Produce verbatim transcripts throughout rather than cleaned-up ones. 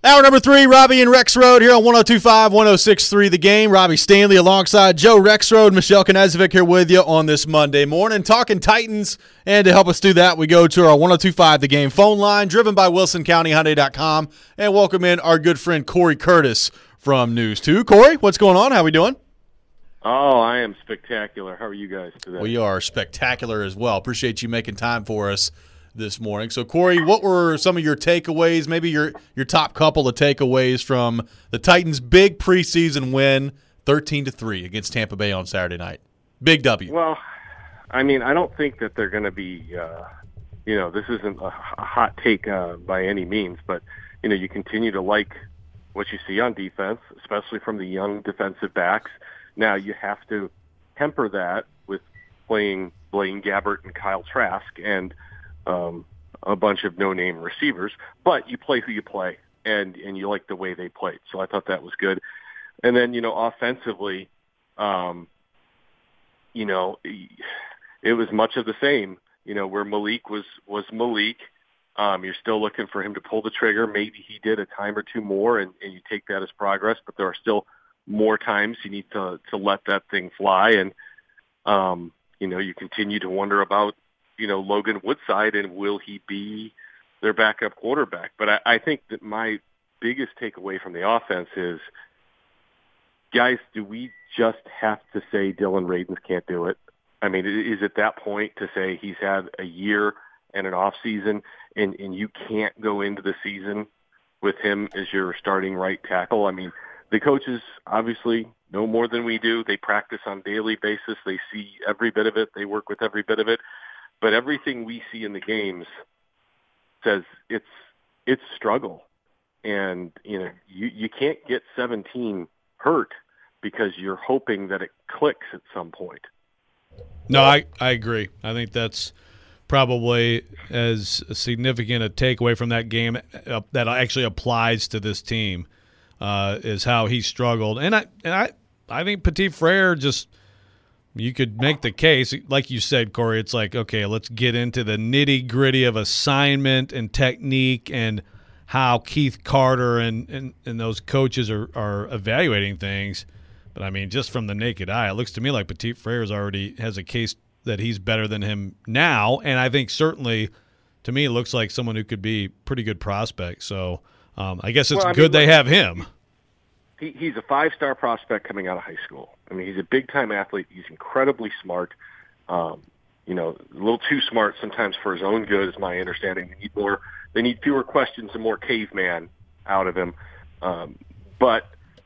Hour number three, Robbie and Rexroad here on one oh two point five, one oh six point three The Game. Robbie Stanley alongside Joe Rexroad, Michelle Knezovic here with you on this Monday morning, talking Titans. And to help us do that, we go to our one oh two point five The Game phone line, driven by Wilson County Hyundai dot com, and welcome in our good friend Corey Curtis from News two. Corey, what's going on? How we doing? Oh, I am spectacular. How are you guys today? We are spectacular as well. Appreciate you making time for us this morning. So, Corey, what were some of your takeaways, maybe your, your top couple of takeaways from the Titans' big preseason win, thirteen to three against Tampa Bay on Saturday night? Big W. Well, I mean, I don't think that they're going to be, uh, you know, this isn't a, a hot take uh, by any means, but, you know, you continue to like what you see on defense, especially from the young defensive backs. Now you have to temper that with playing Blaine Gabbert and Kyle Trask and um, a bunch of no-name receivers, but you play who you play, and, and you like the way they played. So I thought that was good. And then, you know, offensively, um, you know, it was much of the same, you know, where Malik was, was Malik. Um, you're still looking for him to pull the trigger. Maybe he did a time or two more, and, and you take that as progress, but there are still more times you need to, to let that thing fly. And, um, you know, you continue to wonder about, you know, Logan Woodside, and will he be their backup quarterback? But I, I think that my biggest takeaway from the offense is, guys, do we just have to say Dylan Radins can't do it? I mean, is it that point to say he's had a year and an off season, and, and you can't go into the season with him as your starting right tackle? I mean, the coaches obviously know more than we do. They practice on a daily basis. They see every bit of it. They work with every bit of it. But everything we see in the games says it's it's struggle. And, you know, you, you can't get seventeen hurt because you're hoping that it clicks at some point. No, I, I agree. I think that's probably as significant a takeaway from that game uh, that actually applies to this team uh, is how he struggled. And I and I, I think Petit Frere just – you could make the case, like you said, Corey, it's like, okay, let's get into the nitty-gritty of assignment and technique and how Keith Carter and, and, and those coaches are, are evaluating things. But, I mean, just from the naked eye, it looks to me like Petit Frere's already has a case that he's better than him now. And I think certainly, to me, it looks like someone who could be pretty good prospect. So um, I guess it's well, I good mean, they have him. He, he's a five-star prospect coming out of high school. I mean, he's a big-time athlete. He's incredibly smart. Um, you know, a little too smart sometimes for his own good, is my understanding. They need more. They need fewer questions and more caveman out of him. Um, but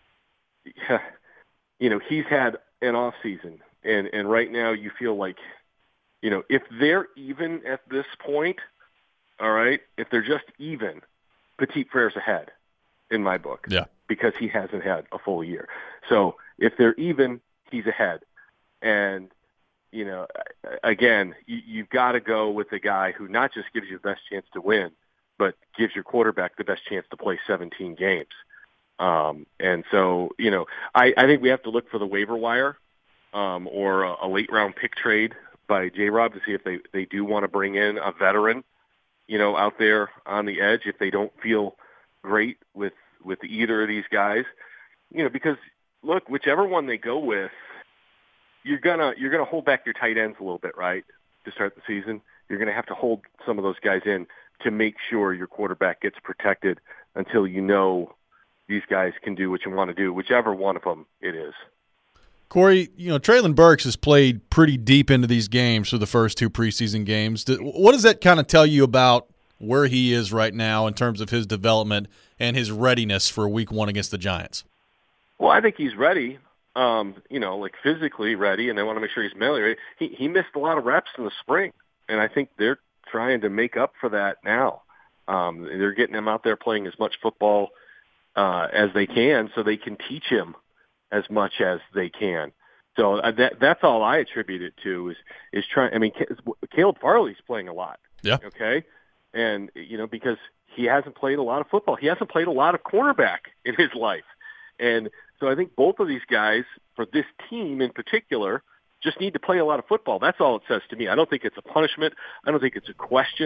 you know, he's had an off season, and and right now you feel like, you know, if they're even at this point, all right, if they're just even, Petit Frere's ahead in my book. Yeah. Because he hasn't had a full year. So if they're even, he's ahead. And, you know, again, you, you've got to go with the guy who not just gives you the best chance to win, but gives your quarterback the best chance to play seventeen games. Um, and so, you know, I, I think we have to look for the waiver wire um, or a, a late-round pick trade by J-Rob to see if they, they do want to bring in a veteran, you know, out there on the edge if they don't feel great with with either of these guys, you know, because look, whichever one they go with, you're gonna you're gonna hold back your tight ends a little bit, right? To start the season, you're gonna have to hold some of those guys in to make sure your quarterback gets protected until you know these guys can do what you want to do, whichever one of them it is. Corey, you know, Treylon Burks has played pretty deep into these games for the first two preseason games. What does that kind of tell you about where he is right now in terms of his development and his readiness for week one against the Giants? Well, I think he's ready, um, you know, like physically ready, and they want to make sure he's mentally ready. He, he missed a lot of reps in the spring, and I think they're trying to make up for that now. Um, they're getting him out there playing as much football uh, as they can so they can teach him as much as they can. So uh, that that's all I attribute it to is, is trying – I mean, Caleb Farley's playing a lot. Yeah. Okay? And, you know, because he hasn't played a lot of football. He hasn't played a lot of cornerback in his life. And so I think both of these guys, for this team in particular, just need to play a lot of football. That's all it says to me. I don't think it's a punishment. I don't think it's a question.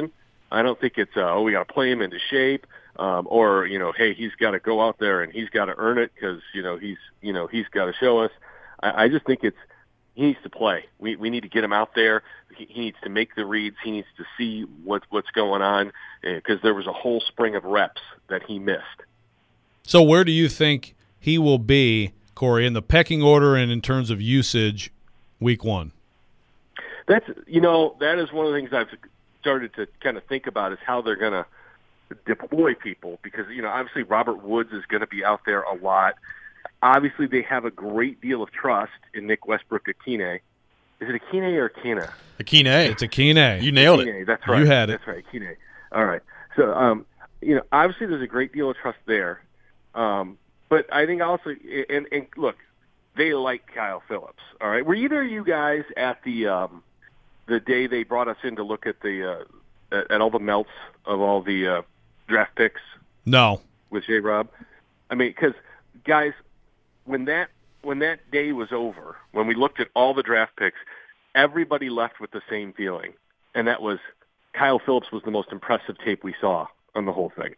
I don't think it's, uh, oh, we got to play him into shape, um, or, you know, hey, he's got to go out there and he's got to earn it because, you know, he's, you know, he's got to show us. I, I just think it's, he needs to play. We we need to get him out there. He, he needs to make the reads. He needs to see what, what's going on because uh, there was a whole spring of reps that he missed. So where do you think he will be, Corey, in the pecking order and in terms of usage week one? That's, you know, that is one of the things I've started to kind of think about is how they're going to deploy people because, you know, obviously Robert Woods is going to be out there a lot. Obviously, they have a great deal of trust in Nick Westbrook-Akine. Is it Akine or Akina? Akine. It's Akine. You nailed Akine, it. That's right. You had it. That's right, Akine. All right. So, um, you know, obviously there's a great deal of trust there. Um, but I think also, and, and look, they like Kyle Phillips. All right. Were either of you guys at the um, the day they brought us in to look at the uh, at, at all the melts of all the uh, draft picks? No. With J-Rob? I mean, because, guys, when that when that day was over, when we looked at all the draft picks, everybody left with the same feeling, and that was Kyle Phillips was the most impressive tape we saw on the whole thing.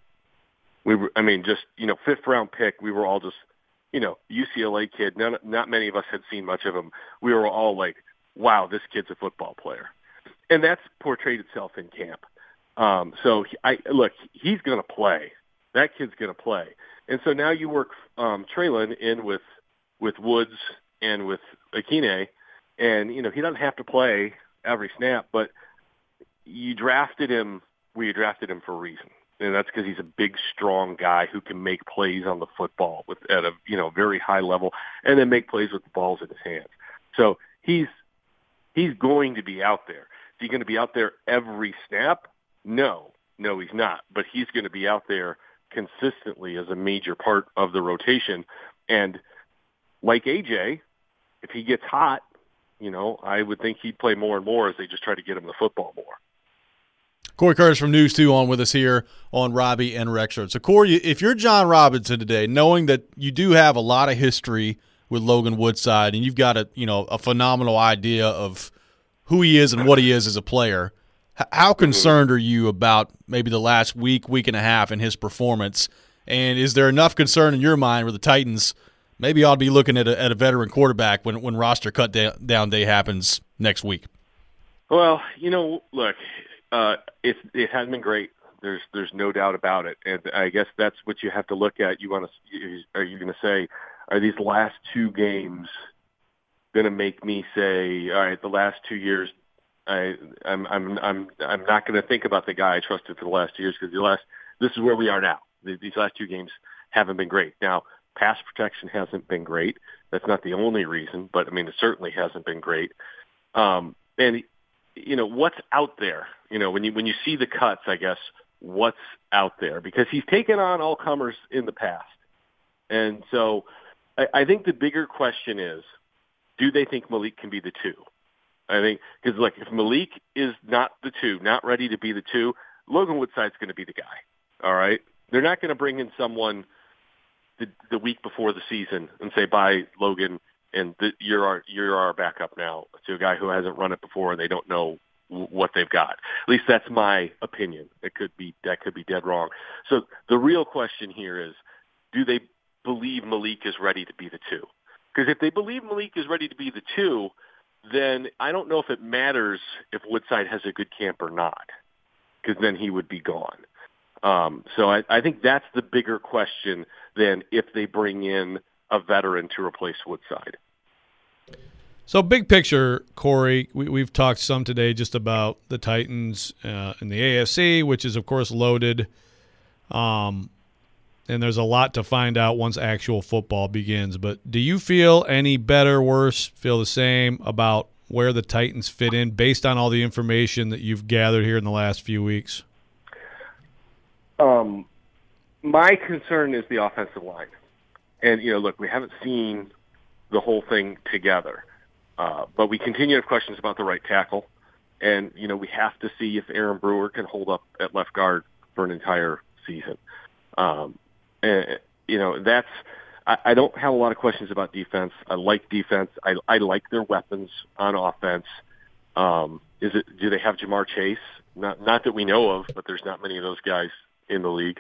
We were, I mean, just, you know, fifth round pick, we were all just, you know, U C L A kid. None, not many of us had seen much of him. We were all like, wow, this kid's a football player. And that's portrayed itself in camp. Um, so, I look, he's going to play. That kid's going to play. And so now you work um, Treylon in with with Woods and with Akine, and, you know, he doesn't have to play every snap, but you drafted him where you drafted him for a reason. And that's because he's a big, strong guy who can make plays on the football with at a, you know, very high level and then make plays with the balls in his hands. So he's he's going to be out there. Is he going to be out there every snap? No. No, he's not. But he's going to be out there consistently as a major part of the rotation. And like A J, if he gets hot, you know, I would think he'd play more and more as they just try to get him the football more. Corey Curtis from News two on with us here on Robbie and Rexrode. So, Corey, if you're John Robinson today, knowing that you do have a lot of history with Logan Woodside and you've got a, you know, a phenomenal idea of who he is and what he is as a player, how concerned are you about maybe the last week, week and a half in his performance? And is there enough concern in your mind where the Titans maybe ought to be looking at a, at a veteran quarterback when, when roster cut down day happens next week? Well, you know, look, uh, it, it hasn't been great. There's there's no doubt about it. And I guess that's what you have to look at. You want to Are you going to say, are these last two games going to make me say, all right, the last two years, I, I'm I'm I'm I'm not going to think about the guy I trusted for the last two years because the last this is where we are now. These last two games haven't been great. Now, pass protection hasn't been great. That's not the only reason, but I mean it certainly hasn't been great. Um, and you know what's out there. You know when you when you see the cuts, I guess what's out there because he's taken on all comers in the past, and so I, I think the bigger question is, do they think Malik can be the two? I think because look, if Malik is not the two, not ready to be the two, Logan Woodside's going to be the guy. All right, they're not going to bring in someone the, the week before the season and say, "Bye, Logan, and the, you're our you're our backup now." To a guy who hasn't run it before and they don't know w- what they've got. At least that's my opinion. It could be that could be dead wrong. So the real question here is, do they believe Malik is ready to be the two? Because if they believe Malik is ready to be the two, then I don't know if it matters if Woodside has a good camp or not, because then he would be gone. Um, so I, I think that's the bigger question than if they bring in a veteran to replace Woodside. So big picture, Corey, we, we've talked some today just about the Titans uh, in the A F C, which is, of course, loaded. Um, and there's a lot to find out once actual football begins. But do you feel any better, worse, feel the same about where the Titans fit in based on all the information that you've gathered here in the last few weeks? Um, my concern is the offensive line. And, you know, look, we haven't seen the whole thing together. Uh, but we continue to have questions about the right tackle. And, you know, we have to see if Aaron Brewer can hold up at left guard for an entire season. Um, and, you know, that's I, I don't have a lot of questions about defense. I like defense. I, I like their weapons on offense. Um, is it? Do they have Jamar Chase? Not not that we know of, but there's not many of those guys in the league.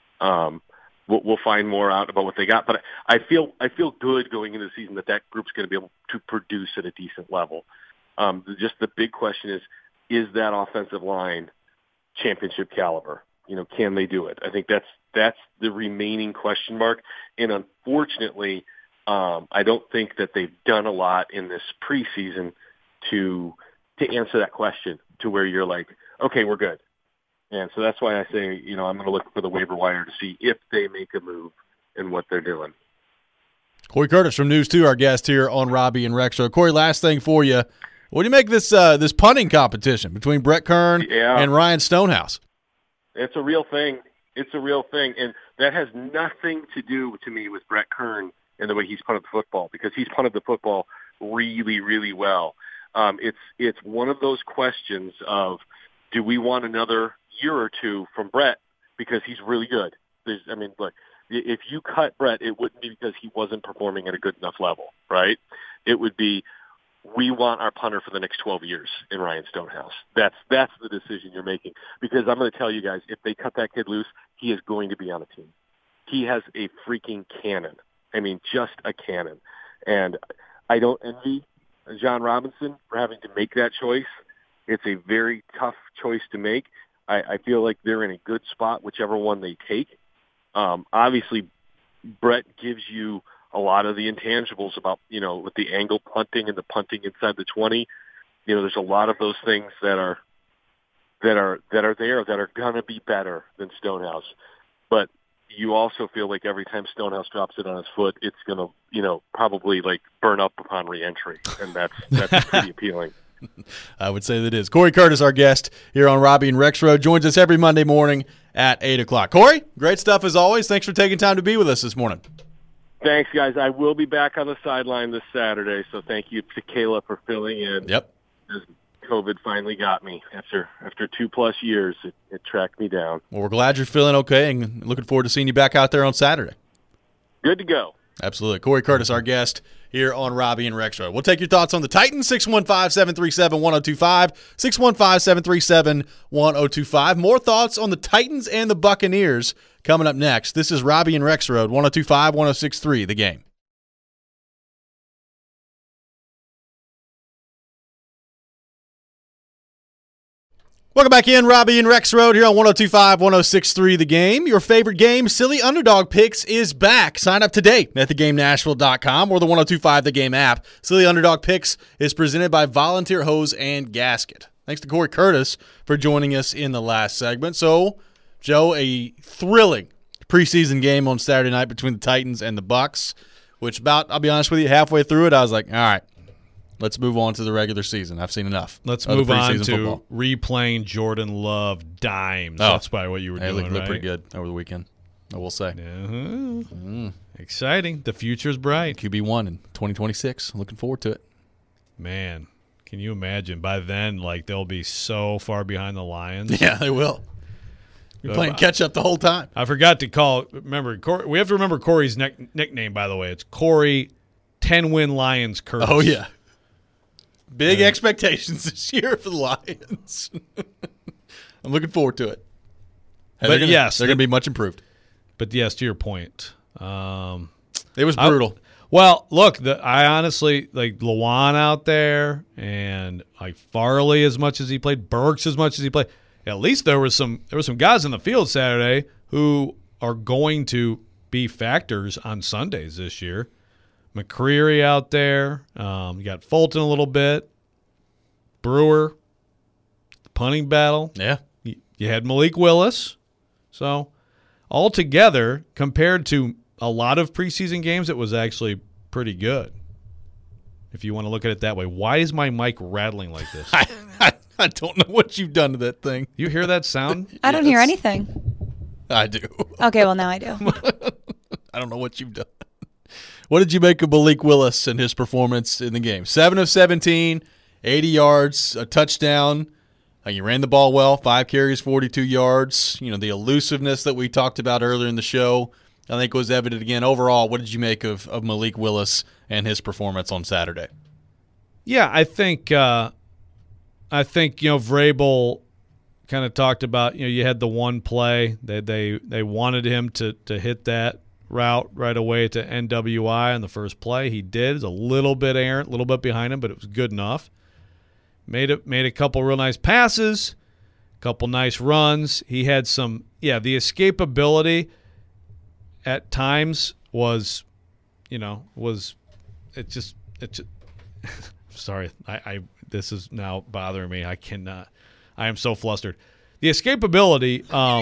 Um, we'll, we'll find more out about what they got. But I feel I feel good going into the season that that group's going to be able to produce at a decent level. Um, just the big question is, is that offensive line championship caliber? You know, can they do it? I think that's that's the remaining question mark. And unfortunately, um, I don't think that they've done a lot in this preseason to to answer that question to where you're like, okay, we're good. And so that's why I say, you know, I'm going to look for the waiver wire to see if they make a move and what they're doing. Corey Curtis from News two, our guest here on Robbie and Rex Show. Corey, last thing for you. What do you make of this uh, this punting competition between Brett Kern yeah. and Ryan Stonehouse? It's a real thing. It's a real thing. And that has nothing to do to me with Brett Kern and the way he's punted the football, because he's punted the football really, really well. Um, it's it's one of those questions of, do we want another year or two from Brett because he's really good? There's, I mean, look, if you cut Brett, it wouldn't be because he wasn't performing at a good enough level, right? It would be, we want our punter for the next twelve years in Ryan Stonehouse. That's that's the decision you're making. Because I'm going to tell you guys, if they cut that kid loose, he is going to be on the team. He has a freaking cannon. I mean, just a cannon. And I don't envy John Robinson for having to make that choice. It's a very tough choice to make. I, I feel like they're in a good spot, whichever one they take. Um, obviously, Brett gives you a lot of the intangibles about, you know, with the angle punting and the punting inside the twenty. You know, there's a lot of those things that are that are that are there that are gonna be better than Stonehouse. But you also feel like every time Stonehouse drops it on his foot, it's gonna, you know, probably like burn up upon reentry, and that's that's pretty appealing. I would say that is. Corey Curtis, our guest here on Robbie and Rex Road, joins us every Monday morning at eight o'clock. Corey, great stuff as always. Thanks for taking time to be with us this morning. Thanks, guys. I will be back on the sideline this Saturday, so thank you to Kayla for filling in. Yep. As COVID finally got me. After after two-plus years, it, it tracked me down. Well, we're glad you're feeling okay and looking forward to seeing you back out there on Saturday. Good to go. Absolutely. Corey Curtis, our guest here on Robbie and Rex Road. We'll take your thoughts on the Titans, six one five, seven three seven, one oh two five, six one five, seven three seven, one oh two five. More thoughts on the Titans and the Buccaneers coming up next. This is Robbie and Rex Road, one oh two five, one oh six three, The Game. Welcome back in, Robbie and Rex Road here on one oh two five, one oh six three The Game. Your favorite game, Silly Underdog Picks, is back. Sign up today at the game nashville dot com or the one oh two five The Game app. Silly Underdog Picks is presented by Volunteer Hose and Gasket. Thanks to Corey Curtis for joining us in the last segment. So, Joe, a thrilling preseason game on Saturday night between the Titans and the Bucs, which about, I'll be honest with you, halfway through it, I was like, all right, let's move on to the regular season. I've seen enough. Let's move on to football. Replaying Jordan Love dimes. Oh. That's probably what you were hey, doing, looked, looked right? pretty good over the weekend, I will say. Uh-huh. Mm. Exciting. The future's bright. Q B one in twenty twenty-six. Looking forward to it. Man, can you imagine? By then, like, they'll be so far behind the Lions. Yeah, they will. You're playing catch up the whole time. I forgot to call. Remember, Corey, we have to remember Corey's neck, nickname, by the way. It's Corey ten-win Lions Curtis. Oh, yeah. Big yeah. expectations this year for the Lions. I'm looking forward to it. Hey, but they're gonna, yes, they're going to be much improved. But yes, to your point, um, it was brutal. I, well, look, the, I honestly like Lawan out there, and like Farley as much as he played, Burks as much as he played. At least there was some there were some guys in the field Saturday who are going to be factors on Sundays this year. McCreary out there. Um, you got Fulton a little bit. Brewer. The punting battle. Yeah. You, you had Malik Willis. So, altogether, compared to a lot of preseason games, it was actually pretty good, if you want to look at it that way. Why is my mic rattling like this? I, I, I don't know what you've done to that thing. You hear that sound? I don't Yes. hear anything. I do. Okay, well, now I do. I don't know what you've done. What did you make of Malik Willis and his performance in the game? seven of seventeen, eighty yards, a touchdown. Uh, you ran the ball well, five carries, forty-two yards. You know, the elusiveness that we talked about earlier in the show, I think was evident again. Overall, what did you make of, of Malik Willis and his performance on Saturday? Yeah, I think uh, I think, you know, Vrabel kind of talked about, you know, you had the one play. They they, they wanted him to, to hit that route right away to N W I on the first play. He did. It was a little bit errant, a little bit behind him, but it was good enough. Made it, made a couple real nice passes, a couple nice runs. He had some, yeah, the escapability at times was, you know, was, it just, it just, sorry, I, I, this is now bothering me. I cannot, I am so flustered. The escapability um,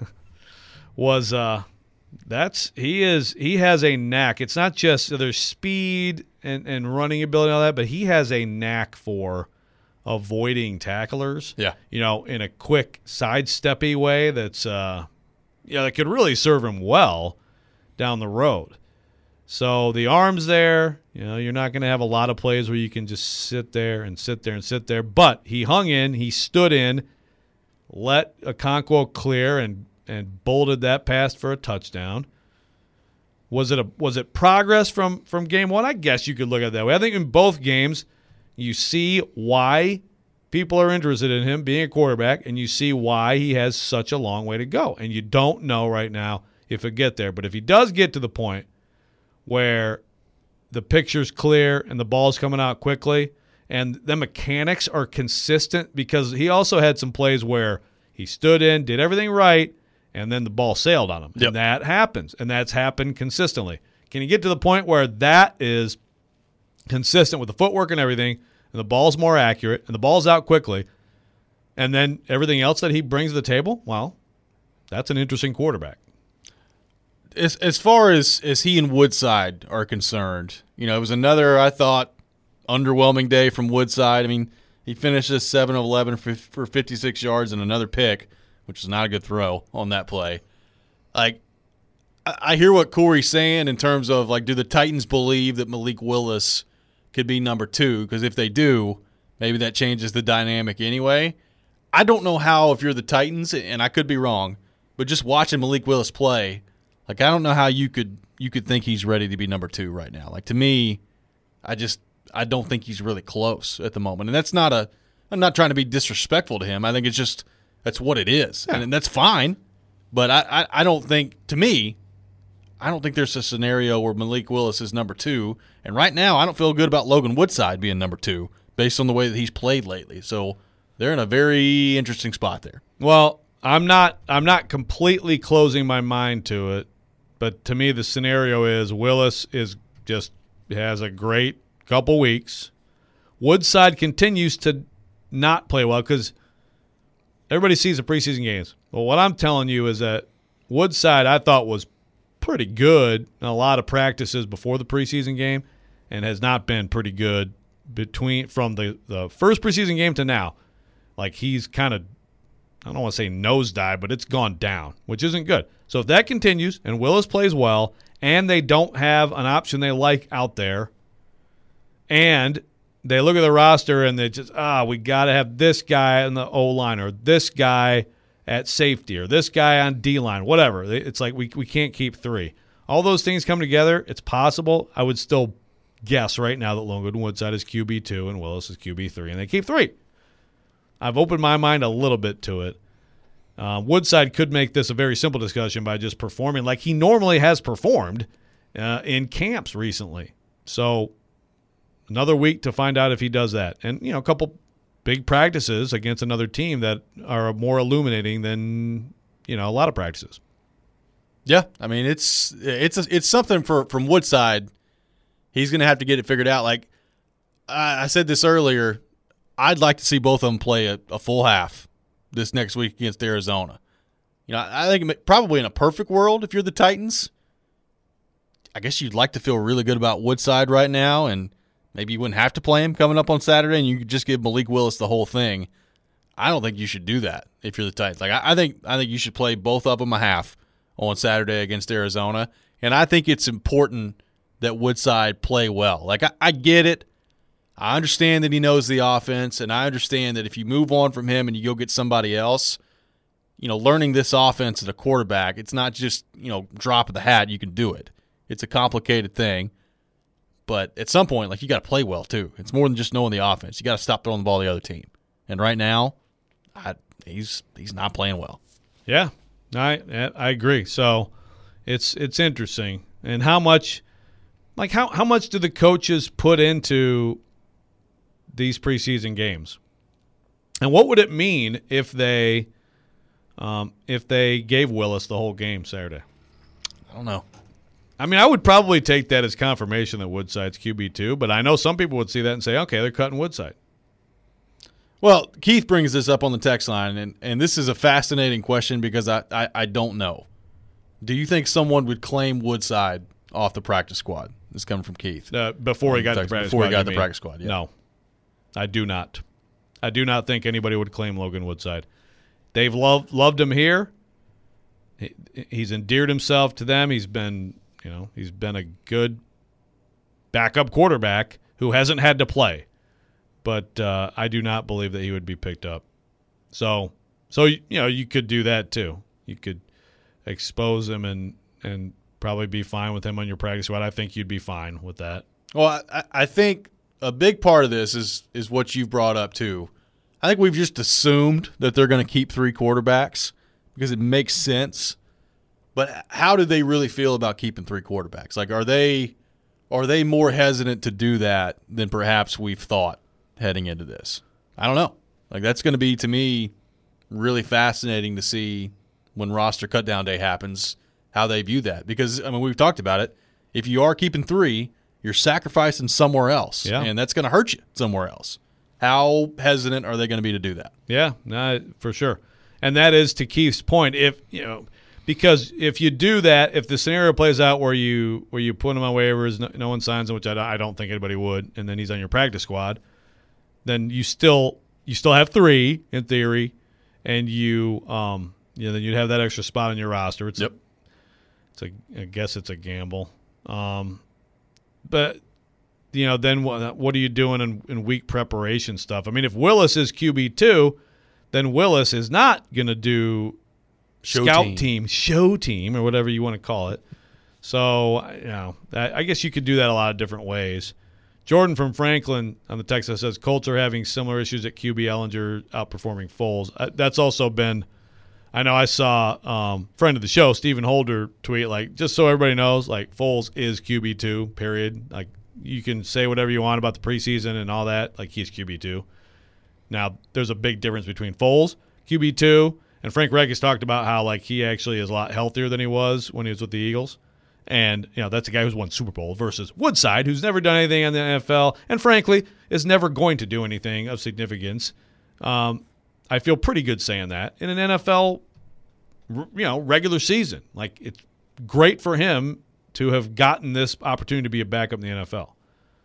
was, uh, that's, he is, he has a knack. It's not just, so there's speed and, and running ability and all that, but he has a knack for avoiding tacklers. Yeah. You know, in a quick sidesteppy way that's, uh, yeah, that could really serve him well down the road. So the arm's there. You know, you're not going to have a lot of plays where you can just sit there and sit there and sit there. But he hung in, he stood in, let Okonkwo clear, and and bolted that pass for a touchdown. Was it a was it progress from from game one? I guess you could look at it that way. I think in both games, you see why people are interested in him being a quarterback, and you see why he has such a long way to go. And you don't know right now if he'll get there. But if he does get to the point where the picture's clear and the ball's coming out quickly and the mechanics are consistent, because he also had some plays where he stood in, did everything right, and then the ball sailed on him. Yep. And that happens, and that's happened consistently. Can you get to the point where that is consistent with the footwork and everything, and the ball's more accurate, and the ball's out quickly, and then everything else that he brings to the table? Well, that's an interesting quarterback. As as far as, as he and Woodside are concerned, you know, it was another, I thought, underwhelming day from Woodside. I mean, he finishes seven of eleven for, for fifty-six yards and another pick, which is not a good throw on that play. Like, I, I hear what Corey's saying in terms of, like, do the Titans believe that Malik Willis could be number two? Because if they do, maybe that changes the dynamic anyway. I don't know how, if you're the Titans, and I could be wrong, but just watching Malik Willis play, like, I don't know how you could you could think he's ready to be number two right now. Like, to me, I just I don't think he's really close at the moment. And that's not a I'm not trying to be disrespectful to him. I think it's just that's what it is. Yeah. And that's fine. But I, I, I don't think, to me, I don't think there's a scenario where Malik Willis is number two. And right now, I don't feel good about Logan Woodside being number two based on the way that he's played lately. So they're in a very interesting spot there. Well, I'm not I'm not completely closing my mind to it. But to me, the scenario is Willis is just has a great couple weeks. Woodside continues to not play well because everybody sees the preseason games. Well, what I'm telling you is that Woodside, I thought, was pretty good in a lot of practices before the preseason game, and has not been pretty good between from the, the first preseason game to now. Like, he's kind of, I don't want to say nosedive, but it's gone down, which isn't good. So if that continues and Willis plays well and they don't have an option they like out there, and they look at the roster and they just, ah, we got to have this guy on the O-line, or this guy at safety, or this guy on D-line, whatever. It's like we we can't keep three. All those things come together. It's possible. I would still guess right now that Logan Woodside is Q B two and Willis is Q B three, and they keep three. I've opened my mind a little bit to it. Uh, Woodside could make this a very simple discussion by just performing like he normally has performed uh, in camps recently. So another week to find out if he does that. And, you know, a couple big practices against another team that are more illuminating than, you know, a lot of practices. Yeah, I mean, it's it's a, it's something for from Woodside. He's going to have to get it figured out. Like I, I said this earlier, I'd like to see both of them play a, a full half this next week against Arizona. You know, I think probably in a perfect world, if you're the Titans, I guess you'd like to feel really good about Woodside right now, and maybe you wouldn't have to play him coming up on Saturday, and you could just give Malik Willis the whole thing. I don't think you should do that if you're the Titans. Like I, I think, I think you should play both of them a half on Saturday against Arizona, and I think it's important that Woodside play well. Like I, I get it. I understand that he knows the offense, and I understand that if you move on from him and you go get somebody else, you know, learning this offense as a quarterback, it's not just, you know, drop of the hat, you can do it. It's a complicated thing. But at some point, like, you got to play well, too. It's more than just knowing the offense. You got to stop throwing the ball to the other team. And right now, I, he's he's not playing well. Yeah, I I agree. So it's it's interesting. And how much like how, how much do the coaches put into these preseason games? And what would it mean if they um, if they gave Willis the whole game Saturday? I don't know. I mean, I would probably take that as confirmation that Woodside's Q B two, but I know some people would see that and say, okay, they're cutting Woodside. Well, Keith brings this up on the text line, and, and this is a fascinating question because I, I, I don't know. Do you think someone would claim Woodside off the practice squad? This is coming from Keith. Uh, before he got the practice before squad. he got the mean? practice squad, yeah. No, I do not. I do not think anybody would claim Logan Woodside. They've loved loved him here. He, he's endeared himself to them. He's been, you know, he's been a good backup quarterback who hasn't had to play. But uh, I do not believe that he would be picked up. So, so you know, you could do that too. You could expose him and and probably be fine with him on your practice squad. I think you'd be fine with that. Well, I, I think a big part of this is is what you've brought up too. I think we've just assumed that they're going to keep three quarterbacks because it makes sense. But how do they really feel about keeping three quarterbacks? Like, are they are they more hesitant to do that than perhaps we've thought heading into this? I don't know. Like, that's going to be, to me, really fascinating to see when roster cutdown day happens, how they view that. Because, I mean, we've talked about it. If you are keeping three, you're sacrificing somewhere else, yeah. and that's going to hurt you somewhere else. How hesitant are they going to be to do that? Yeah, no, for sure. And that is to Keith's point. If you know, because if you do that, if the scenario plays out where you where you put him on waivers, no, no one signs him, which I, I don't think anybody would, and then he's on your practice squad, then you still you still have three in theory, and you um you know then you'd have that extra spot on your roster. It's yep. a, it's a I guess it's a gamble, um, but. You know, then what, what are you doing in, in week preparation stuff? I mean, if Willis is Q B two, then Willis is not going to do show scout team. team, show team, or whatever you want to call it. So, you know, I, I guess you could do that a lot of different ways. Jordan from Franklin on the text says Colts are having similar issues at Q B. Ellinger outperforming Foles. Uh, that's also been – I know I saw um, friend of the show, Stephen Holder, tweet, like, just so everybody knows, like, Foles is Q B two, period. Like, you can say whatever you want about the preseason and all that. Like, he's Q B two. Now, there's a big difference between Foles, Q B two, and Frank Reich has talked about how, like, he actually is a lot healthier than he was when he was with the Eagles. And, you know, that's a guy who's won Super Bowl versus Woodside, who's never done anything in the N F L and, frankly, is never going to do anything of significance. Um, I feel pretty good saying that. In an N F L, you know, regular season. Like, it's great for him to have gotten this opportunity to be a backup in the N F L.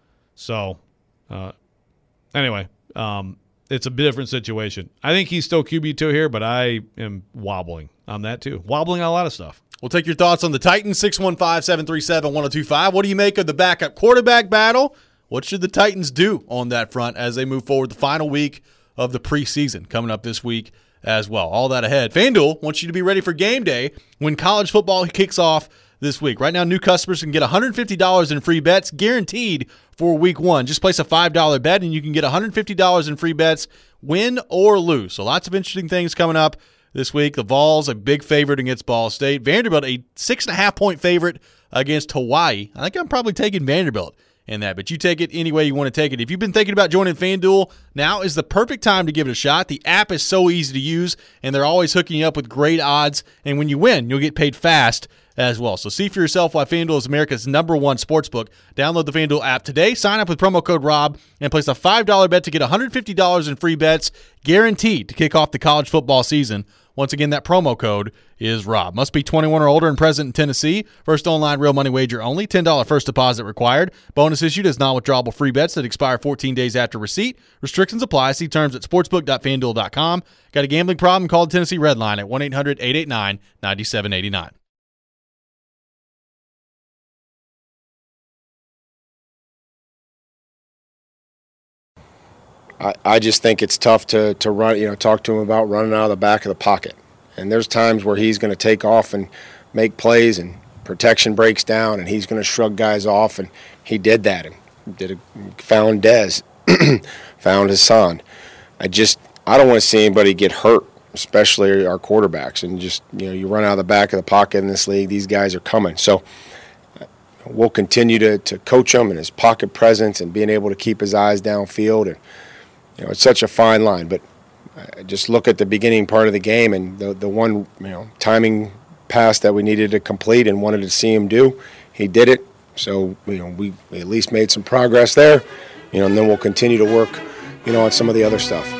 So, uh, anyway, um, it's a different situation. I think he's still Q B two here, but I am wobbling on that too. Wobbling on a lot of stuff. We'll take your thoughts on the Titans, six one five, seven three seven, one oh two five. What do you make of the backup quarterback battle? What should the Titans do on that front as they move forward the final week of the preseason coming up this week as well? All that ahead. FanDuel wants you to be ready for game day when college football kicks off this week. Right now, new customers can get one hundred fifty dollars in free bets guaranteed for week one. Just place a five dollar bet, and you can get one hundred fifty dollars in free bets, win or lose. So lots of interesting things coming up this week. The Vols, a big favorite against Ball State. Vanderbilt, a six and a half point favorite against Hawaii. I think I'm probably taking Vanderbilt in that, but you take it any way you want to take it. If you've been thinking about joining FanDuel, now is the perfect time to give it a shot. The app is so easy to use, and they're always hooking you up with great odds. And when you win, you'll get paid fast as well. So see for yourself why FanDuel is America's number one sportsbook. Download the FanDuel app today. Sign up with promo code ROB and place a five dollar bet to get one hundred fifty dollars in free bets guaranteed to kick off the college football season. Once again, that promo code is ROB. Must be twenty-one or older and present in Tennessee. First online real money wager only. ten dollars first deposit required. Bonus issued as non-withdrawable free bets that expire fourteen days after receipt. Restrictions apply. See terms at sportsbook dot fan duel dot com. Got a gambling problem? Call the Tennessee Red Line at one eight hundred eight eight nine nine seven eight nine. I, I just think it's tough to, to run, you know, talk to him about running out of the back of the pocket. And there's times where he's going to take off and make plays and protection breaks down and he's going to shrug guys off, and he did that and did a, found Dez, found Hassan. I just I don't want to see anybody get hurt, especially our quarterbacks. And just, you know, you run out of the back of the pocket in this league, these guys are coming. So we'll continue to, to coach him and his pocket presence and being able to keep his eyes downfield. And, you know, it's such a fine line. But I just look at the beginning part of the game and the, the one, you know, timing pass that we needed to complete and wanted to see him do, he did it. So, you know, we at least made some progress there, you know, and then we'll continue to work, you know, on some of the other stuff.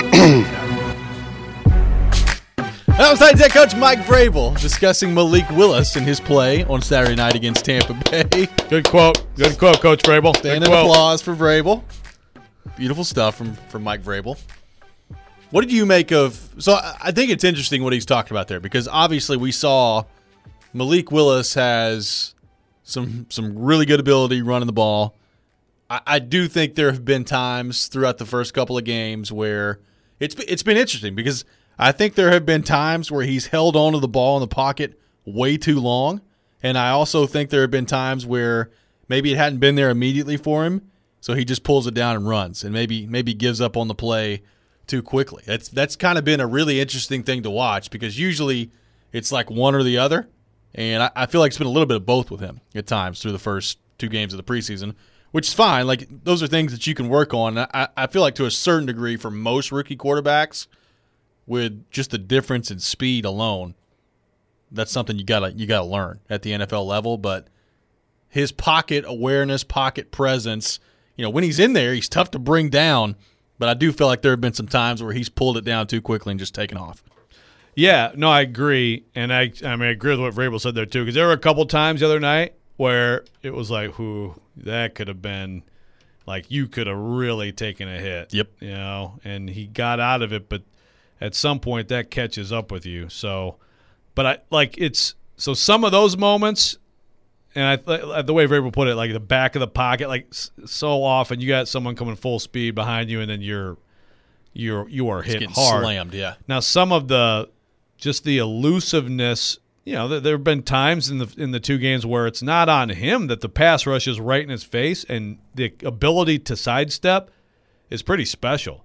That was Titans head coach Mike Vrabel discussing Malik Willis and his play on Saturday night against Tampa Bay. Good quote. Good quote, Coach Vrabel. Standing applause for Vrabel. Beautiful stuff from, from Mike Vrabel. What did you make of – so I think it's interesting what he's talking about there because obviously we saw Malik Willis has some some really good ability running the ball. I, I do think there have been times throughout the first couple of games where it's it's been interesting because – I think there have been times where he's held onto the ball in the pocket way too long, and I also think there have been times where maybe it hadn't been there immediately for him, so he just pulls it down and runs, and maybe maybe gives up on the play too quickly. That's that's kind of been a really interesting thing to watch because usually it's like one or the other, and I, I feel like it's been a little bit of both with him at times through the first two games of the preseason, which is fine. Like those are things that you can work on. I, I feel like to a certain degree for most rookie quarterbacks, with just the difference in speed alone, that's something you gotta you gotta learn at the N F L level. But his pocket awareness, pocket presence, you know, when he's in there, he's tough to bring down. But I do feel like there have been some times where he's pulled it down too quickly and just taken off. Yeah, no, I agree, and I I mean I agree with what Vrabel said there too, because there were a couple times the other night where it was like, "Whoo, that could have been." Like you could have really taken a hit. Yep. You know, and he got out of it, but at some point that catches up with you. So, but I like it's so some of those moments, and I the way Vrabel put it, like the back of the pocket, like so often you got someone coming full speed behind you, and then you're you're you are hit hard, slammed. Yeah. Now some of the just the elusiveness, you know, there, there have been times in the in the two games where it's not on him that the pass rush is right in his face, and the ability to sidestep is pretty special.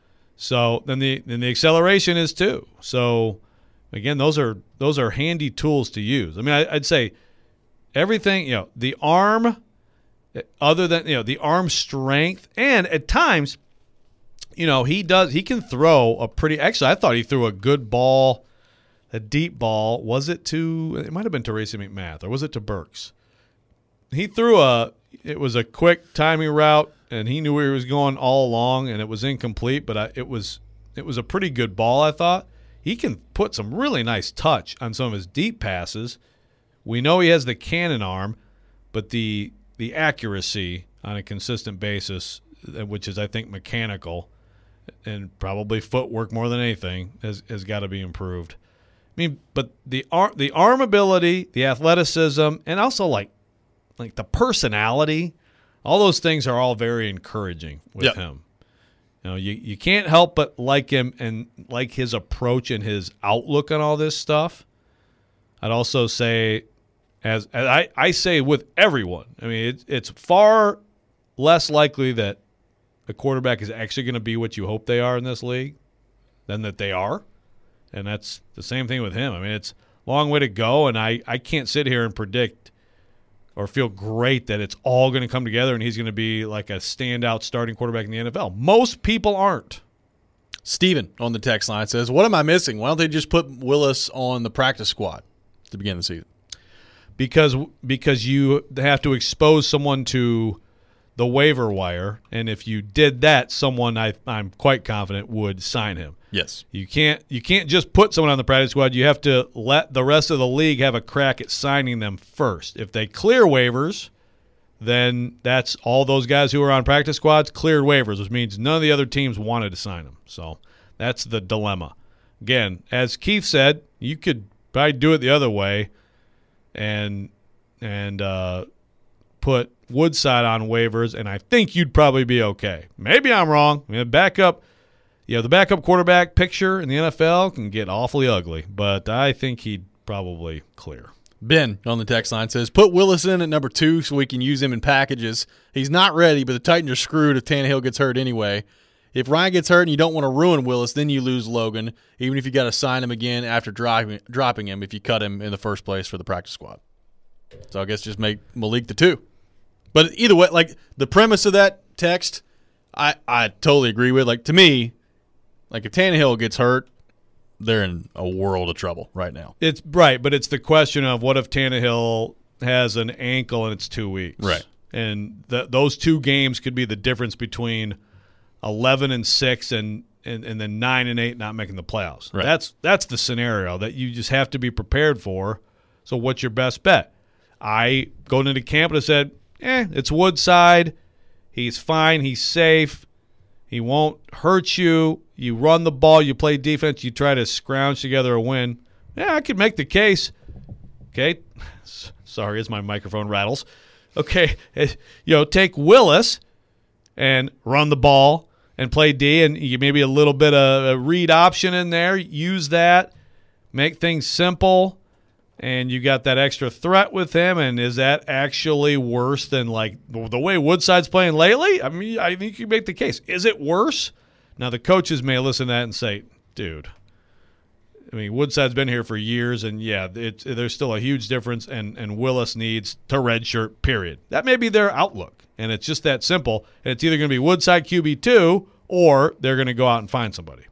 So then the then the acceleration is too. So again, those are those are handy tools to use. I mean, I, I'd say everything. You know, the arm, other than you know the arm strength, and at times, you know, he does he can throw a pretty. Actually, I thought he threw a good ball, a deep ball. Was it to? It might have been to Racey McMath, or was it to Burks? He threw a. It was a quick timing route. And he knew where he was going all along, and it was incomplete, but I, it was it was a pretty good ball, I thought. He can put some really nice touch on some of his deep passes. We know he has the cannon arm, but the the accuracy on a consistent basis, which is, I think, mechanical and probably footwork more than anything, has, has got to be improved. I mean, but the arm, the arm ability, the athleticism, and also, like like the personality – all those things are all very encouraging with yep. him. You know, you, you can't help but like him and like his approach and his outlook on all this stuff. I'd also say, as, as I, I say with everyone, I mean, it, it's far less likely that a quarterback is actually going to be what you hope they are in this league than that they are. And that's the same thing with him. I mean, it's a long way to go, and I, I can't sit here and predict or feel great that it's all going to come together and he's going to be like a standout starting quarterback in the N F L. Most people aren't. Steven on the text line says, what am I missing? Why don't they just put Willis on the practice squad to begin the season? Because because you have to expose someone to the waiver wire, and if you did that, someone I, I'm quite confident would sign him. Yes. You can't you can't just put someone on the practice squad. You have to let the rest of the league have a crack at signing them first. If they clear waivers, then that's all those guys who are on practice squads cleared waivers, which means none of the other teams wanted to sign them. So that's the dilemma. Again, as Keith said, you could probably do it the other way and and uh, put Woodside on waivers, and I think you'd probably be okay. Maybe I'm wrong. I mean, backup – You know, the backup quarterback picture in the N F L can get awfully ugly, but I think he'd probably clear. Ben on the text line says, put Willis in at number two so we can use him in packages. He's not ready, but the Titans are screwed if Tannehill gets hurt anyway. if Ryan gets hurt and you don't want to ruin Willis, then you lose Logan, even if you got to sign him again after dropping dropping him if you cut him in the first place for the practice squad. So I guess just make Malik the two. But either way, like the premise of that text, I, I totally agree with. Like to me, like if Tannehill gets hurt, they're in a world of trouble right now. It's right, but it's the question of what if Tannehill has an ankle and it's two weeks. Right. And th- those two games could be the difference between eleven and six and, and, and then nine and eight not making the playoffs. Right. That's that's the scenario that you just have to be prepared for. So what's your best bet? I going into camp and I said, eh, it's Woodside. He's fine. He's safe. He won't hurt you. You run the ball. You play defense. You try to scrounge together a win. Yeah, I could make the case. Okay. Sorry as my microphone rattles. Okay. You know, take Willis and run the ball and play D, and you maybe a little bit of a read option in there. Use that. Make things simple. And you got that extra threat with him, and is that actually worse than like the way Woodside's playing lately? I mean, I think you make the case. Is it worse? Now, the coaches may listen to that and say, dude, I mean, Woodside's been here for years, and, yeah, it, there's still a huge difference, and, and Willis needs to redshirt, period. That may be their outlook, and it's just that simple. And it's either going to be Woodside Q B two or they're going to go out and find somebody.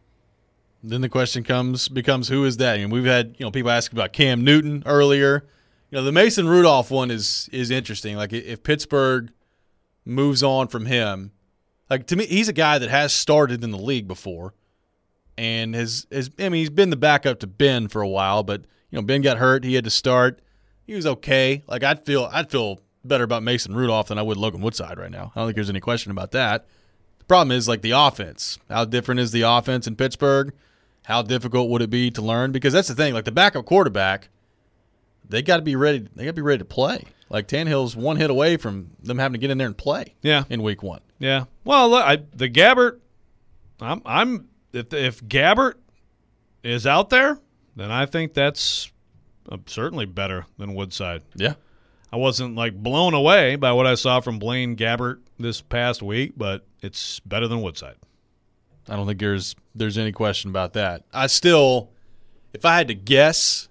Then the question comes becomes who is that? I mean, we've had you know people ask about Cam Newton earlier. You know, the Mason Rudolph one is is interesting. Like if Pittsburgh moves on from him, like to me, he's a guy that has started in the league before, and has has I mean he's been the backup to Ben for a while, but you know Ben got hurt, he had to start. He was okay. Like I'd feel I'd feel better about Mason Rudolph than I would Logan Woodside right now. I don't think there's any question about that. The problem is like the offense. How different is the offense in Pittsburgh? How difficult would it be to learn? Because that's the thing. Like the backup quarterback, they got to be ready. They got to be ready to play. Like Tannehill's one hit away from them having to get in there and play. Yeah. In week one. Yeah. Well, look, I, the Gabbert. I'm. I'm. If if Gabbert is out there, then I think that's uh, certainly better than Woodside. Yeah. I wasn't like blown away by what I saw from Blaine Gabbert this past week, but it's better than Woodside. I don't think there's there's any question about that. I still, if I had to guess,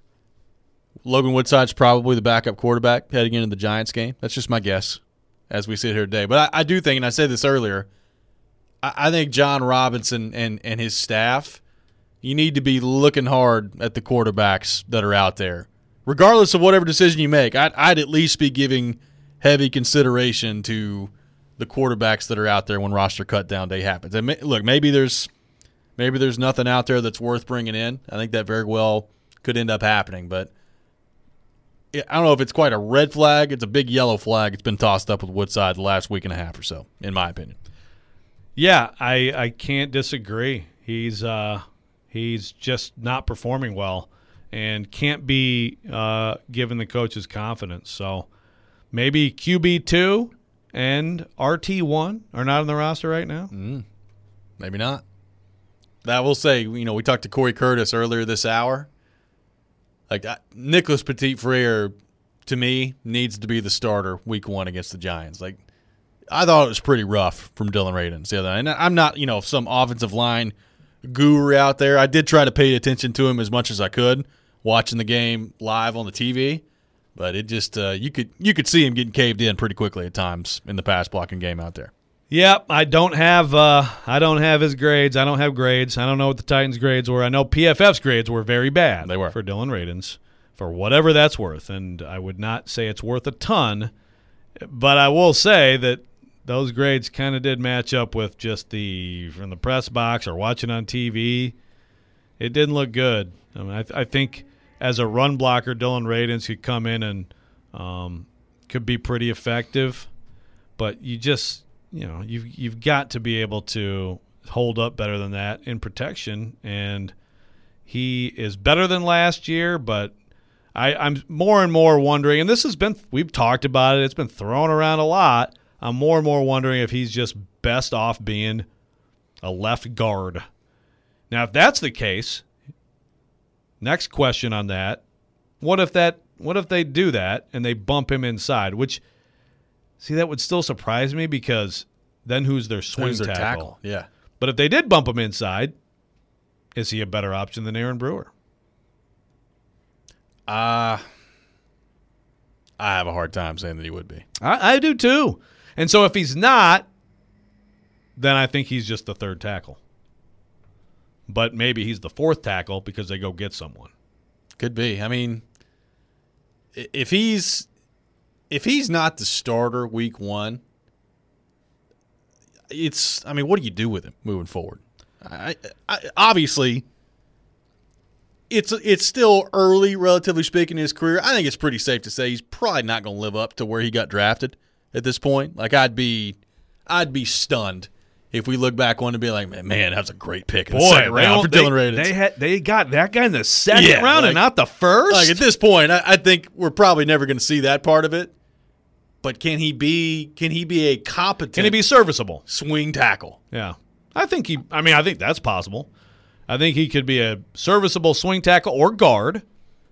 Logan Woodside's probably the backup quarterback heading into the Giants game. That's just my guess as we sit here today. But I, I do think, and I said this earlier, I, I think John Robinson and, and his staff, you need to be looking hard at the quarterbacks that are out there. Regardless of whatever decision you make, I'd, I'd at least be giving heavy consideration to the quarterbacks that are out there when roster cut down day happens. And may, look, maybe there's maybe there's nothing out there that's worth bringing in. I think that very well could end up happening, but I don't know if it's quite a red flag. It's a big yellow flag. It's been tossed up with Woodside the last week and a half or so, in my opinion. Yeah, I I can't disagree. He's uh he's just not performing well and can't be uh, given the coach's confidence. So maybe Q B two and R T one are not on the roster right now? Mm, maybe not. That will say, you know, we talked to Corey Curtis earlier this hour. Like, uh, Nicholas Petit-Frere, to me, needs to be the starter week one against the Giants. Like, I thought it was pretty rough from Dylan Radins the other night. And I'm not, you know, some offensive line guru out there. I did try to pay attention to him as much as I could, watching the game live on the T V. But it just uh, you could you could see him getting caved in pretty quickly at times in the pass blocking game out there. Yep, I don't have uh, I don't have his grades. I don't have grades. I don't know what the Titans' grades were. I know P F F's grades were very bad. They were for Dylan Radins, for whatever that's worth. And I would not say it's worth a ton, but I will say that those grades kind of did match up with just the from the press box or watching on T V. It didn't look good. I mean, I, th- I think. As a run blocker, Dylan Radins could come in and um, could be pretty effective, but you just, you know, you've you've got to be able to hold up better than that in protection. And he is better than last year, but I, I'm more and more wondering. And this has been we've talked about it; it's been thrown around a lot. I'm more and more wondering if he's just best off being a left guard. Now, if that's the case. Next question on that, what if that what if they do that and they bump him inside, which see that would still surprise me because then who's their swing who's their tackle? tackle? Yeah. But if they did bump him inside, is he a better option than Aaron Brewer? Uh, I have a hard time saying that he would be. I, I do too. And so if he's not, then I think he's just the third tackle. But maybe he's the fourth tackle because they go get someone. Could be. I mean, if he's if he's not the starter week one, it's. I mean, what do you do with him moving forward? I, I, obviously, it's it's still early, relatively speaking, in his career. I think it's pretty safe to say he's probably not going to live up to where he got drafted at this point. Like I'd be, I'd be stunned if we look back on and be like, man, man, that was a great pick in the Boy, second round for they, Dylan Radins. They had they got that guy in the second Yeah, round like- and not the first. Like at this point, I, I think we're probably never going to see that part of it. But can he be? Can he be a competent? Can he be serviceable? swing tackle? Yeah, I think he. I mean, I think that's possible. I think he could be a serviceable swing tackle or guard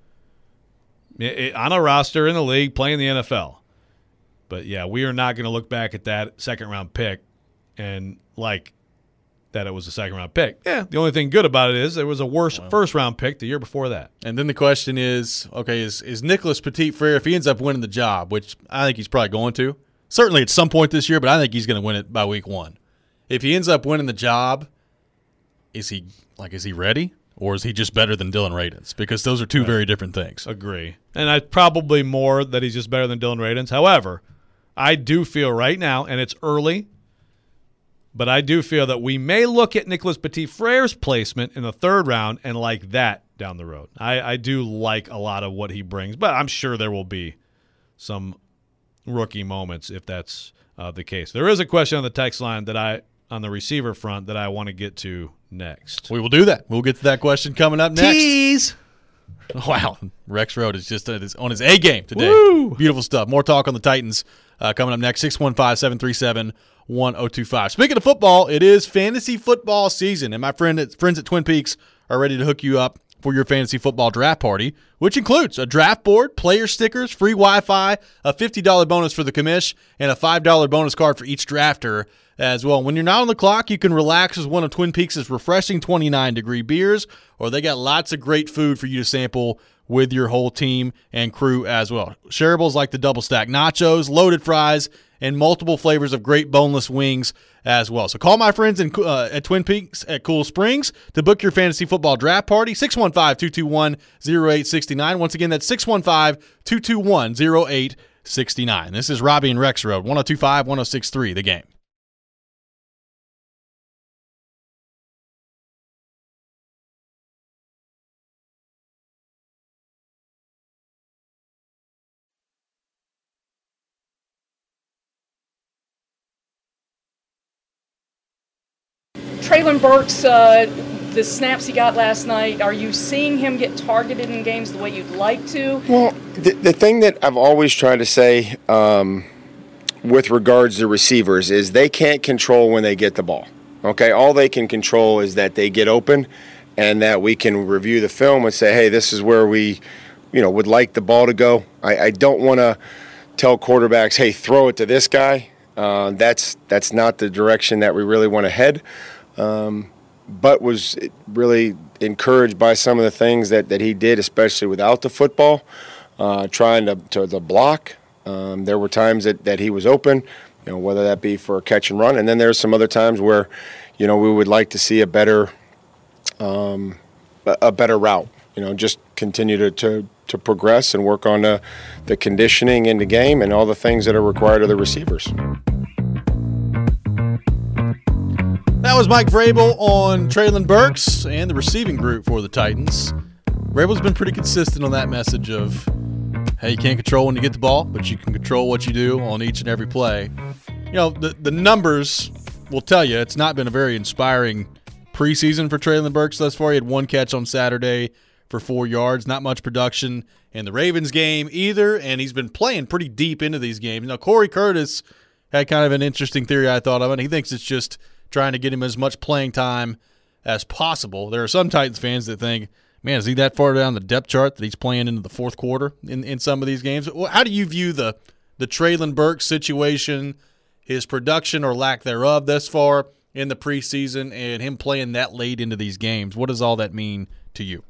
i- i- on a roster in the league playing the N F L. But yeah, we are not going to look back at that second round pick and like that it was a second round pick. Yeah, the only thing good about it is there was a worse first round pick the year before that. And then the question is, okay, is is Nicholas Petit-Frere, if he ends up winning the job, which I think he's probably going to, certainly at some point this year, but I think he's going to win it by week one. If he ends up winning the job, is he like is he ready, or is he just better than Dylan Radins? Because those are two very different things. Agree. And I probably more that he's just better than Dylan Radins. However, I do feel right now, and it's early, but I do feel that we may look at Nicholas Petit-Frere's placement in the third round and like that down the road. I, I do like a lot of what he brings, but I'm sure there will be some rookie moments if that's uh, the case. There is a question on the text line that I on the receiver front that I want to get to next. We will do that. We'll get to that question coming up next. Tease! Wow, Rex Road is just on his, on his A game today. Woo! Beautiful stuff. More talk on the Titans uh, coming up next. six one five, seven three seven, one oh two five. Speaking of football, it is fantasy football season, and my friend at, friends at Twin Peaks are ready to hook you up for your fantasy football draft party, which includes a draft board, player stickers, free Wi-Fi, a fifty dollars bonus for the commish, and a five dollars bonus card for each drafter as well. When you're not on the clock, you can relax with one of Twin Peaks' refreshing twenty-nine degree beers, or they got lots of great food for you to sample with your whole team and crew as well. Shareables like the double stack nachos, loaded fries, and multiple flavors of great boneless wings as well. So call my friends in, uh, at Twin Peaks at Cool Springs to book your fantasy football draft party, six one five, two two one, zero eight six nine. Once again, that's six one five, two two one, zero eight six nine. This is Robbie and Rex Road, one oh two five, one oh six three, The Game. Traylon Burks, uh, the snaps he got last night, are you seeing him get targeted in games the way you'd like to? Well, the, the thing that I've always tried to say um, with regards to receivers is they can't control when they get the ball. Okay, all they can control is that they get open and that we can review the film and say, hey, this is where we, you know, would like the ball to go. I, I don't want to tell quarterbacks, hey, throw it to this guy. Uh, that's that's not the direction that we really want to head. Um, but was really encouraged by some of the things that, that he did, especially without the football, uh, trying to, to the block. Um, there were times that, that he was open, you know, whether that be for a catch and run. And then there's some other times where, you know, we would like to see a better um, a better route, you know, just continue to, to, to progress and work on the, the conditioning in the game and all the things that are required of the receivers. That was Mike Vrabel on Traylon Burks and the receiving group for the Titans. Vrabel's been pretty consistent on that message of, hey, you can't control when you get the ball, but you can control what you do on each and every play. You know, the, the numbers will tell you it's not been a very inspiring preseason for Traylon Burks thus far. He had one catch on Saturday for four yards, not much production in the Ravens game either, and he's been playing pretty deep into these games. Now, Corey Curtis had kind of an interesting theory I thought of, and he thinks it's just trying to get him as much playing time as possible. There are some Titans fans that think, man, is he that far down the depth chart that he's playing into the fourth quarter in, in some of these games? How do you view the the Traylon Burks situation, his production or lack thereof thus far, in the preseason and him playing that late into these games, what does all that mean to you?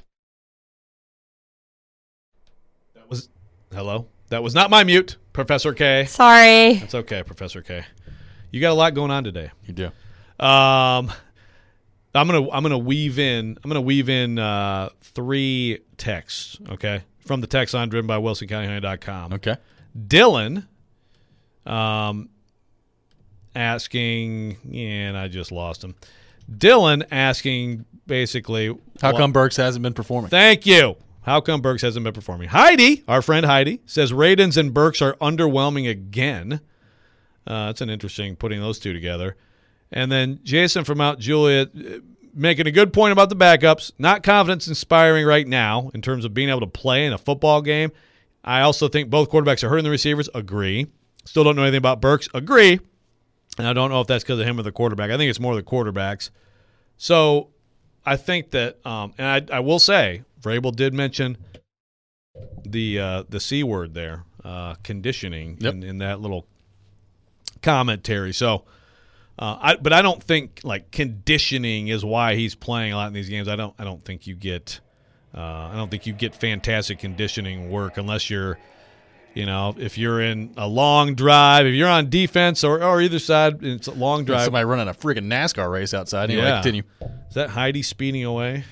That was hello. That was not my mute, Professor K. Sorry. That's okay, Professor K. You got a lot going on today. You do. Um, I'm gonna I'm gonna weave in I'm gonna weave in uh, three texts. Okay, from the text line driven by Wilson County Honey dot com. Okay. Dylan, um, asking, yeah, and I just lost him. Dylan asking basically, How well, come Burks hasn't been performing? Thank you. How come Burks hasn't been performing? Heidi, our friend Heidi, says Radens and Burks are underwhelming again. Uh, that's an interesting putting those two together. And then Jason from Mount Juliet uh, making a good point about the backups. Not confidence inspiring right now in terms of being able to play in a football game. I also think both quarterbacks are hurting the receivers. Agree. Still don't know anything about Burks. Agree. And I don't know if that's because of him or the quarterback. I think it's more the quarterbacks. So I think that, um, and I, I will say, Vrabel did mention the uh, the C word there, uh, conditioning, yep. in, in that little commentary. So, uh, I, but I don't think like conditioning is why he's playing a lot in these games. I don't I don't think you get uh, I don't think you get fantastic conditioning work unless you're, you know, if you're in a long drive, if you're on defense or, or either side, it's a long drive. Somebody running a freaking NASCAR race outside. Anyway, Yeah. continue. Is that Heidi speeding away?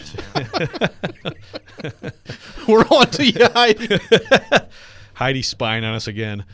We're on to you, Heidi. Heidi spying on us again.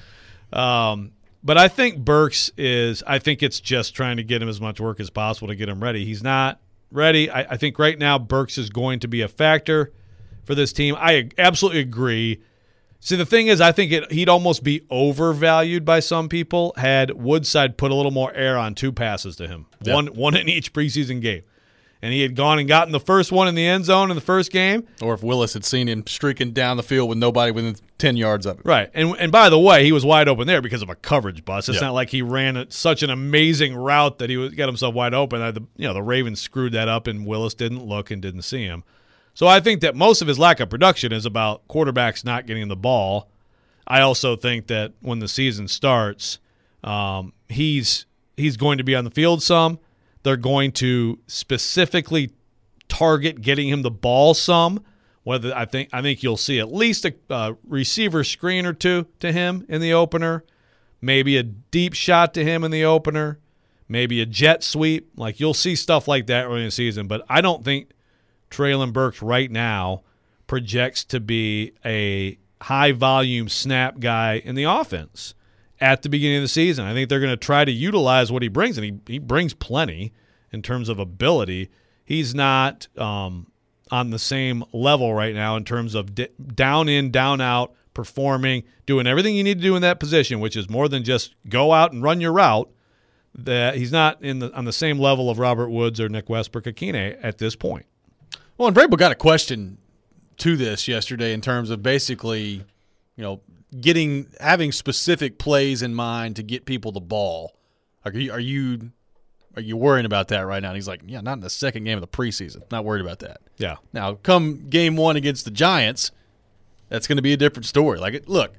Um, but I think Burks is – I think it's just trying to get him as much work as possible to get him ready. He's not ready. I, I think right now Burks is going to be a factor for this team. I absolutely agree. See, the thing is, I think it, he'd almost be overvalued by some people had Woodside put a little more air on two passes to him, Yep. one one in each preseason game. And he had gone and gotten the first one in the end zone in the first game. Or if Willis had seen him streaking down the field with nobody within ten yards of it. Right. And and by the way, he was wide open there because of a coverage bust. It's Yeah. not like he ran a, such an amazing route that he was, got himself wide open. The, you know, the Ravens screwed that up, and Willis didn't look and didn't see him. So I think that most of his lack of production is about quarterbacks not getting the ball. I also think that when the season starts, um, he's he's going to be on the field some. They're going to specifically target getting him the ball some. Whether I think I think you'll see at least a uh, receiver screen or two to him in the opener, maybe a deep shot to him in the opener, maybe a jet sweep. Like you'll see stuff like that early in the season. But I don't think Treylon Burks right now projects to be a high-volume snap guy in the offense at the beginning of the season. I think they're going to try to utilize what he brings, and he, he brings plenty in terms of ability. He's not um, on the same level right now in terms of d- down in, down out, performing, doing everything you need to do in that position, which is more than just go out and run your route. That he's not in the on the same level of Robert Woods or Nick Westbrook-Akine at this point. Well, and Vrabel got a question to this yesterday in terms of basically, you know, getting having specific plays in mind to get people the ball. Are you are you are you worrying about that right now? And he's like, yeah, not in the second game of the preseason. Not worried about that. Yeah. Now, come game one against the Giants, that's going to be a different story. Like, look,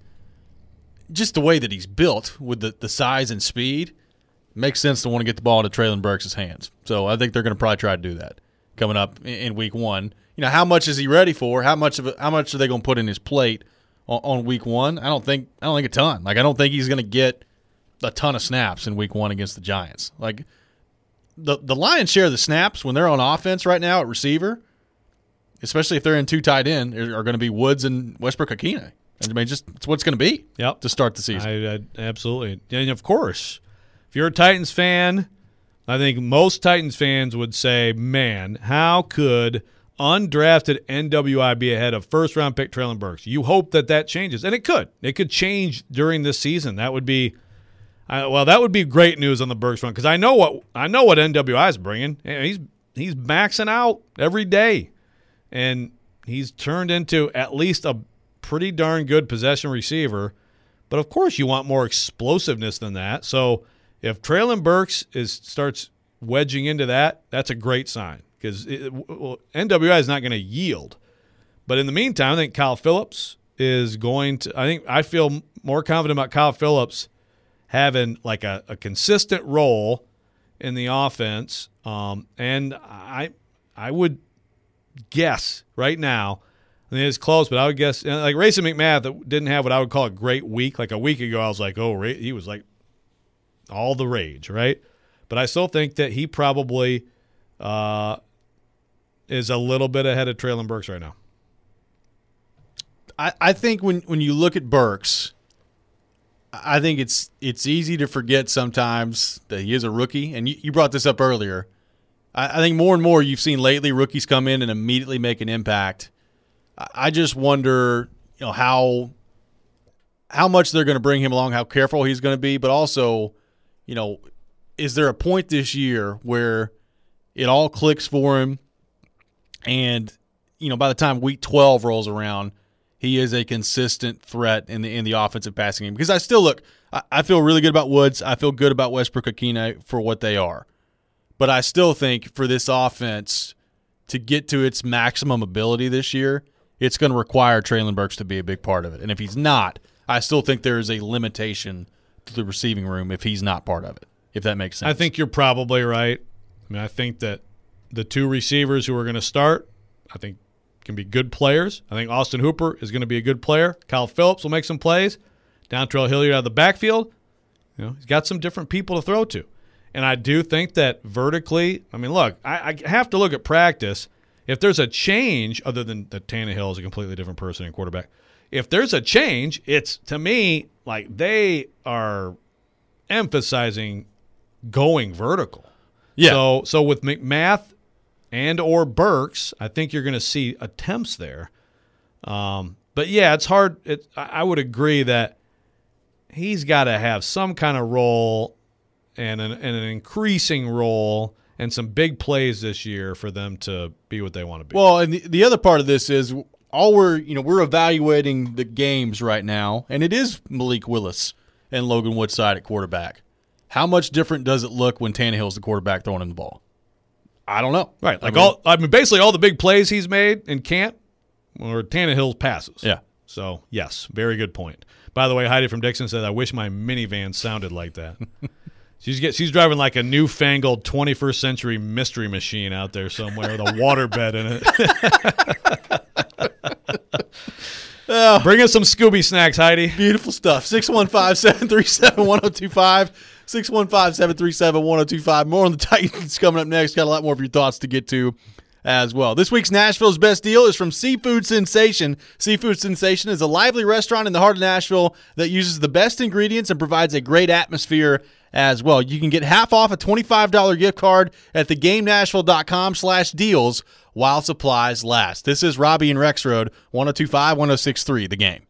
just the way that he's built with the, the size and speed makes sense to want to get the ball into Treylon Burks' hands. So I think they're going to probably try to do that coming up in, in week one. You know, how much is he ready for? How much of it, how much are they going to put in his plate on, on week one? I don't think I don't think a ton. Like I don't think he's going to get a ton of snaps in week one against the Giants. Like the the lion's share of the snaps when they're on offense right now at receiver, especially if they're in two tight end, are, are going to be Woods and Westbrook-Akine. I mean, just it's what it's going to be. Yep. To start the season. I, I, absolutely, and of course, if you're a Titans fan, I think most Titans fans would say, "Man, how could undrafted N W I be ahead of first-round pick Treylon Burks?" You hope that that changes, and it could. It could change during this season. That would be, uh, well, that would be great news on the Burks front because I know what I know what N W I is bringing. He's he's maxing out every day, and he's turned into at least a pretty darn good possession receiver. But of course, you want more explosiveness than that. So if Treylon Burks is starts wedging into that, that's a great sign. Because well, N W I is not going to yield. But in the meantime, I think Kyle Phillips is going to – I think I feel more confident about Kyle Phillips having like a, a consistent role in the offense, um, and I I would guess right now, I mean, it's close, but I would guess like Racing McMath didn't have what I would call a great week. Like a week ago, I was like, oh, he was like all the rage, right? But I still think that he probably uh, is a little bit ahead of Treylon Burks right now. I, I think when, when you look at Burks, I think it's it's easy to forget sometimes that he is a rookie. And you, you brought this up earlier. I, I think more and more you've seen lately rookies come in and immediately make an impact. I, I just wonder, you know, how how much they're going to bring him along, how careful he's going to be, but also, you know, is there a point this year where it all clicks for him and, you know, by the time week twelve rolls around, he is a consistent threat in the in the offensive passing game? Because I still look, I, I feel really good about Woods. I feel good about Westbrook-Akine for what they are. But I still think for this offense to get to its maximum ability this year, it's going to require Treylon Burks to be a big part of it. And if he's not, I still think there is a limitation to the receiving room if he's not part of it, if that makes sense. I think you're probably right. I mean, I think that the two receivers who are going to start, I think, can be good players. I think Austin Hooper is going to be a good player. Kyle Phillips will make some plays. Dontrell Hilliard out of the backfield. You know, he's got some different people to throw to. And I do think that vertically, I mean, look, I, I have to look at practice. If there's a change, other than that Tannehill is a completely different person in quarterback, if there's a change, it's, to me, like they are emphasizing going vertical. Yeah. So, so with McMath and or Burks, I think you're going to see attempts there. Um, but, yeah, it's hard. It, I would agree that he's got to have some kind of role and an, and an increasing role and some big plays this year for them to be what they want to be. Well, and the, the other part of this is all we're, you know, we're evaluating the games right now, and it is Malik Willis and Logan Woodside at quarterback. How much different does it look when Tannehill's the quarterback throwing him the ball? I don't know. Right. Like I mean, all I mean basically all the big plays he's made in camp were Tannehill's passes. Yeah. So, yes, very good point. By the way, Heidi from Dixon said, I wish my minivan sounded like that. she's get, she's driving like a newfangled twenty-first century mystery machine out there somewhere with a waterbed in it. Oh. Bring us some Scooby snacks, Heidi. Beautiful stuff. six one five, seven three seven, one oh two five. six one five, seven three seven, one oh two five. More on the Titans coming up next. Got a lot more of your thoughts to get to as well. This week's Nashville's Best Deal is from Seafood Sensation. Seafood Sensation is a lively restaurant in the heart of Nashville that uses the best ingredients and provides a great atmosphere as well. You can get half off a twenty-five dollars gift card at theGameNashville.com slash deals while supplies last. This is Robbie and Rex Road, one oh two five, one oh six three, The Game.